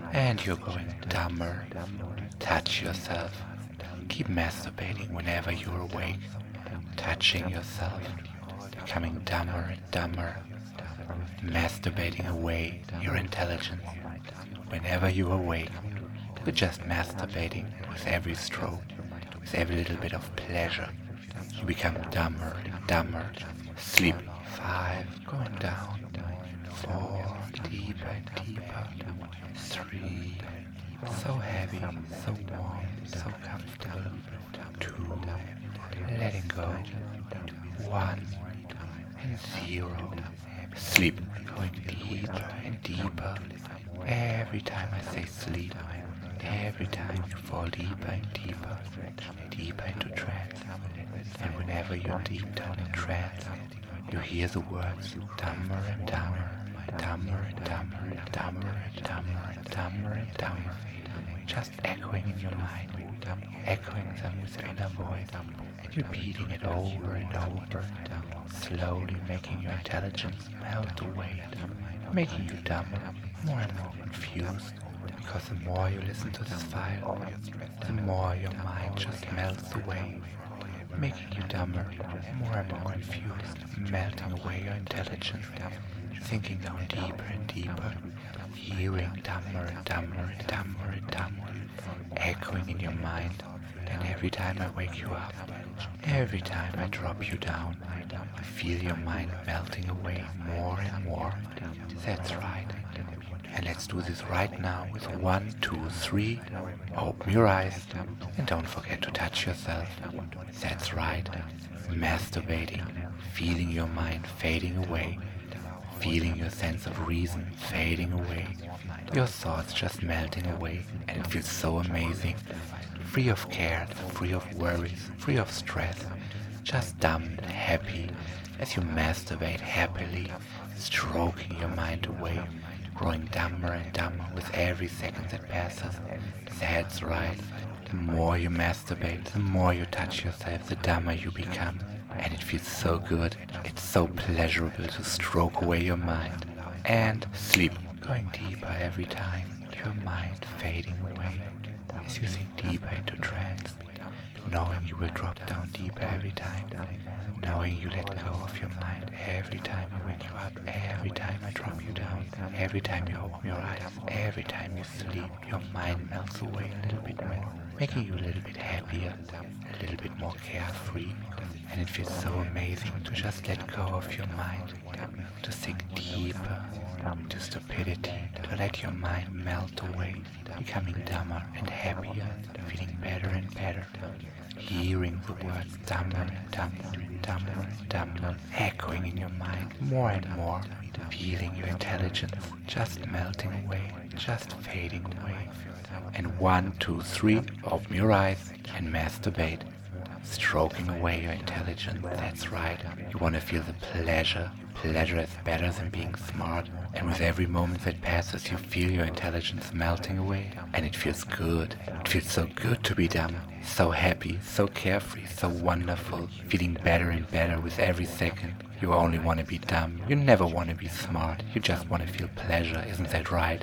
and you're going dumber. Touch yourself. Keep masturbating whenever you're awake, touching yourself, becoming dumber and dumber, masturbating away your intelligence. Whenever you're awake, you're just masturbating with every stroke, with every little bit of pleasure. You become dumber and dumber. Sleep. 5, going down. 4, deeper and deeper. 3, so heavy, so warm, so comfortable. 2, letting go. 1, and 0. Sleep. Going deeper and deeper. Every time I say sleep, every time you fall deeper and deeper, deeper into trance. And whenever you're deep down in trance, you hear the words dumber and dumber, dumber and dumber, dumber and dumber, dumber and dumber, just echoing in your mind, echoing them with your inner voice, and repeating it over and over, slowly making your intelligence melt away, making you dumber, more and more confused, because the more you listen to this file, the more your mind just melts away, making you dumber, more and more confused, melting away your intelligence, sinking down deeper and deeper, hearing dumber and dumber and dumber and dumber, echoing in your mind. And every time I wake you up, every time I drop you down, I feel your mind melting away more and more. That's right. And let's do this right now with 1, 2, 3. Open your eyes and don't forget to touch yourself. That's right. Masturbating, feeling your mind fading away, feeling your sense of reason fading away, your thoughts just melting away, and it feels so amazing. Free of cares, free of worries, free of stress, just dumb and happy as you masturbate happily, stroking your mind away, growing dumber and dumber with every second that passes. That's right. The more you masturbate, the more you touch yourself, the dumber you become. And it feels so good. It's so pleasurable to stroke away your mind. And sleep. Going deeper every time. Your mind fading away as you sink deeper into trance. Knowing you will drop down deeper every time. Knowing you let go of your mind every time I wake you up, every time I drop you down, every time you open your eyes, every time you sleep, your mind melts away a little bit more, making you a little bit happier, a little bit more carefree. And it feels so amazing to just let go of your mind, to sink deeper into stupidity, to let your mind melt away, becoming dumber and happier, feeling better and better, hearing the words dumber and dumber, dumber and dumber, echoing in your mind more and more, feeling your intelligence just melting away, just fading away. And 1, 2, 3, open your eyes and masturbate, stroking away your intelligence. That's right. You want to feel the pleasure. Pleasure is better than being smart. And with every moment that passes, you feel your intelligence melting away. And it feels good. It feels so good to be dumb. So happy, so carefree, so wonderful. Feeling better and better with every second. You only want to be dumb. You never want to be smart. You just want to feel pleasure. Isn't that right?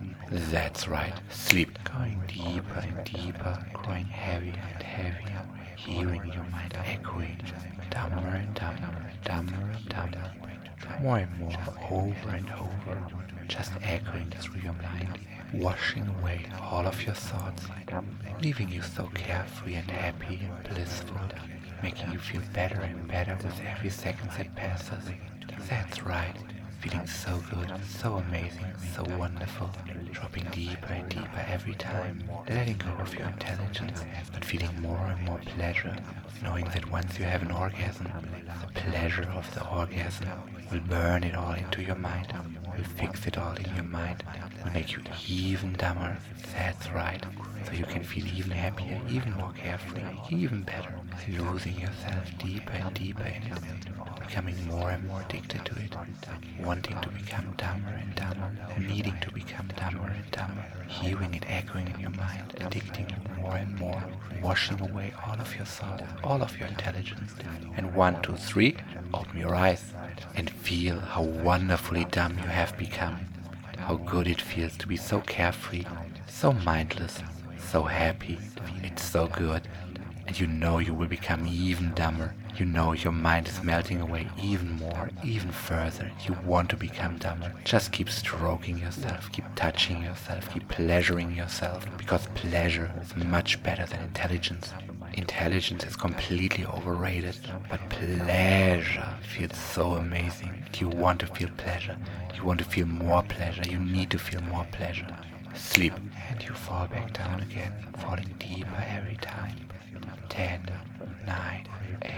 That's right. Sleep. Going deeper and deeper. Growing heavier and heavier. Hearing your mind echoing. Dumber and dumber. Dumber and dumber. More and more, over and over, just echoing through your mind, washing away all of your thoughts, leaving you so carefree and happy and blissful, making you feel better and better with every second that passes. That's right, feeling so good, so amazing, so wonderful, dropping deeper and deeper every time, letting go of your intelligence, but feeling more and more pleasure, knowing that once you have an orgasm, the pleasure of the orgasm will burn it all into your mind, will fix it all in your mind, will make you even dumber. That's right. So you can feel even happier, even more carefree, even better, losing yourself deeper and deeper in it, becoming more and more addicted to it, wanting to become dumber and dumber, needing to become dumber and dumber, hearing it echoing in your mind, addicting you more and more, washing away all of your thoughts, all of your intelligence. And 1, 2, 3, open your eyes and feel how wonderfully dumb you have become. how good it feels to be so carefree, so mindless, so happy. It's so good. And you know you will become even dumber. You know your mind is melting away even more, even further. You want to become dumber. Just keep stroking yourself, keep touching yourself, keep pleasuring yourself, because pleasure is much better than intelligence. Intelligence is completely overrated, but pleasure feels so amazing. You want to feel pleasure. You want to feel more pleasure. You need to feel more pleasure. Sleep. And you fall back down again, falling deeper every time. 10, 9, 8,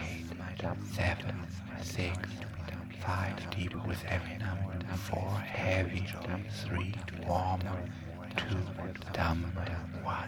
7, 6, 5, deeper with every number. 4, heavy. 3, warmer. 2, dumber. 1,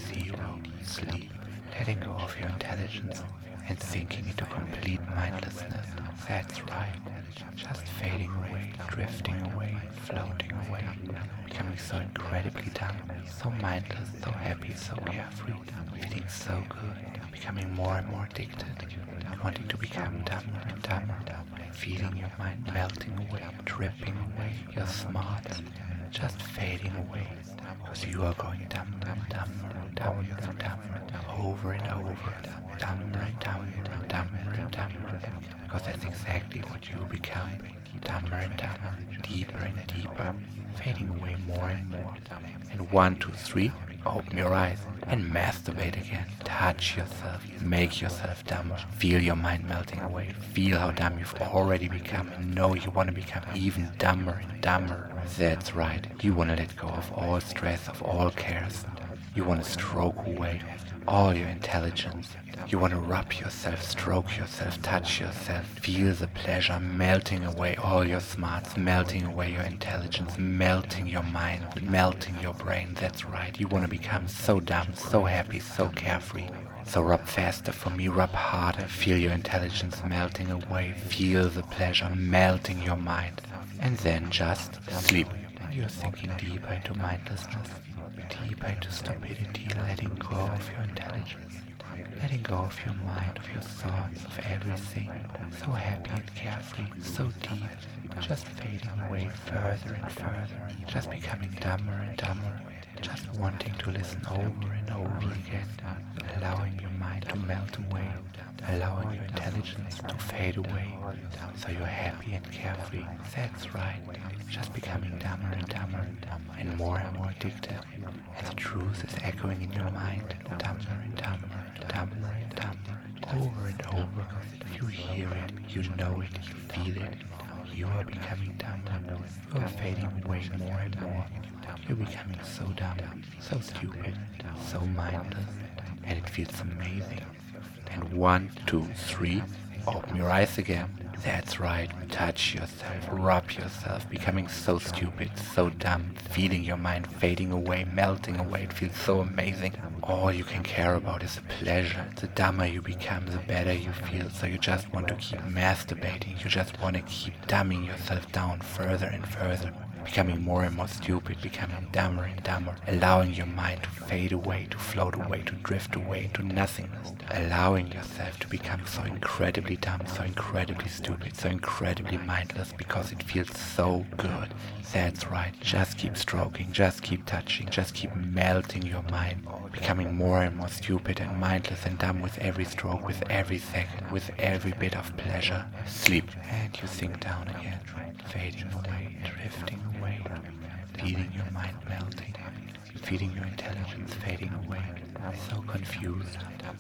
0, sleep. Letting go of your intelligence and sinking into complete mindlessness. That's right. Just fading away, drifting away, floating away, becoming so incredibly dumb, so mindless, so happy, so carefree, feeling so good, becoming more and more addicted, wanting to become dumber and dumber, feeling your mind melting away, dripping away, your smarts, just fading away, because you are going dumber and dumber and dumber and dumber, over and over, dumber and dumber and dumber and dumber, because that's exactly what you become, dumber and dumber, deeper and deeper, fading away more and more. And 1, 2, 3, open your eyes and masturbate again. Touch yourself, make yourself dumber, feel your mind melting away, feel how dumb you've already become, and know you want to become even dumber and dumber. That's right, you want to let go of all stress, of all cares. You want to stroke away all your intelligence. You want to rub yourself, stroke yourself, touch yourself, feel the pleasure melting away all your smarts, melting away your intelligence, melting your mind, melting your brain. That's right, you want to become so dumb, so happy, so carefree. So rub faster for me, rub harder, feel your intelligence melting away, feel the pleasure melting your mind. And then just sleep. You're sinking deeper into mindlessness, deeper into stupidity, letting go of your intelligence, letting go of your mind, of your thoughts, of everything. So happy and carefree, so deep, just fading away further and further, just becoming dumber and dumber, just wanting to listen over and over again, allowing your mind to melt away, allowing your intelligence to fade away, so you're happy and carefree. That's right, just becoming dumber and dumber, and more addicted, and the truth is echoing in your mind, dumber and dumber, dumber and dumber, over and over. You hear it, you know it, you feel it. You are becoming dumber, you are fading away more and more. You're becoming so dumb, so stupid, so mindless, and it feels amazing. And 1, 2, 3, open your eyes again. That's right, touch yourself, rub yourself, becoming so stupid, so dumb, feeling your mind fading away, melting away. It feels so amazing. All you can care about is the pleasure. The dumber you become, the better you feel. So you just want to keep masturbating. You just want to keep dumbing yourself down further and further, becoming more and more stupid, becoming dumber and dumber, allowing your mind to fade away, to float away, to drift away into nothingness, allowing yourself to become so incredibly dumb, so incredibly stupid, so incredibly mindless, because it feels so good. That's right, just keep stroking, just keep touching, just keep melting your mind, becoming more and more stupid and mindless and dumb with every stroke, with every second, with every bit of pleasure. Sleep, and you sink down again, fading away, drifting away, feeling your mind melting, feeling your intelligence fading away, so confused,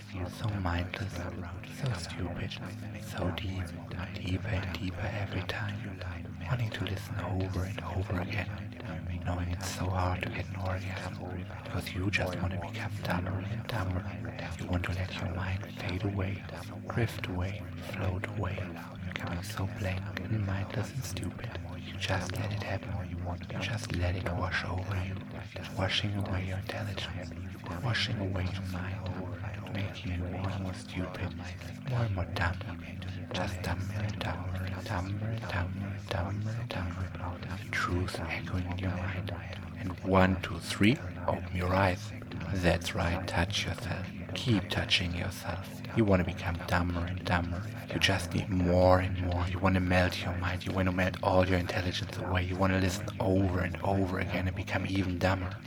so mindless, so stupid, so deep, deeper and deeper every time, wanting to listen over and over again, knowing it's so hard to get an orgasm, because you just want to become dumber and dumber. You want to let your mind fade away, drift away, float away, becoming so blank and mindless and stupid. You just let it happen. You just let it wash over you, washing away your intelligence, washing away your mind, making you more and more stupid, more and more dumb, just dumber and dumber and dumber and dumber and dumber and dumber. The truth echoing in your mind. And 1, 2, 3, open your eyes. That's right, touch yourself. Keep touching yourself. You want to become dumber and dumber. You just need more and more. You want to melt your mind. You want to melt all your intelligence away. You want to listen over and over again and become even dumber.